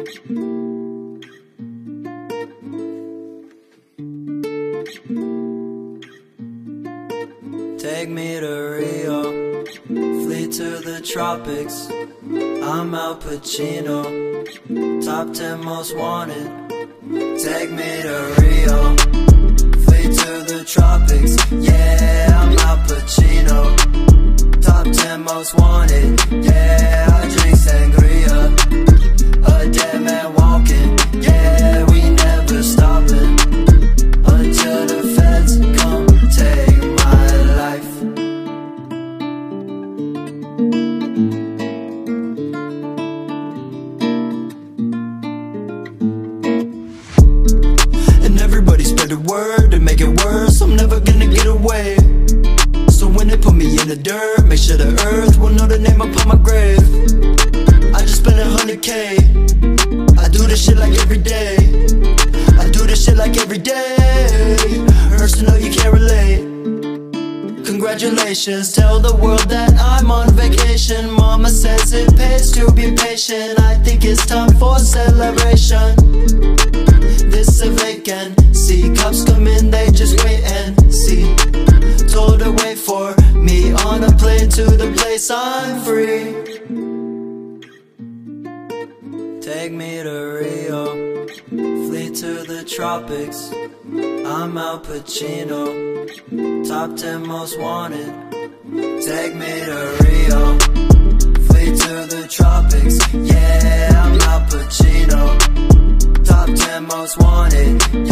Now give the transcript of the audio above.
Take me to Rio, flee to the tropics. I'm Al Pacino, top 10 most wanted. Take me to Rio, flee to the tropics. Yeah, I'm Al Pacino, top 10 most wanted. Yeah, I drink sangria, a dead man walking. Yeah, we never stopping until the feds come take my life. And everybody spread the word to make it worse. I'm never gonna get away. So when they put me in the dirt, make sure the earth will know the name upon my grave. I just spent 100K. I do this shit like every day. I do this shit like every day. Hurts to know you can't relate. Congratulations, tell the world that I'm on vacation. Mama says it pays to be patient. I think it's time for celebration. This a vacancy, cops come in, they just wait and see. Told her wait for me on a plane to the place I'm free. Take me to Rio, flee to the tropics. I'm Al Pacino, top 10 most wanted. Take me to Rio, flee to the tropics. Yeah, I'm Al Pacino, top 10 most wanted.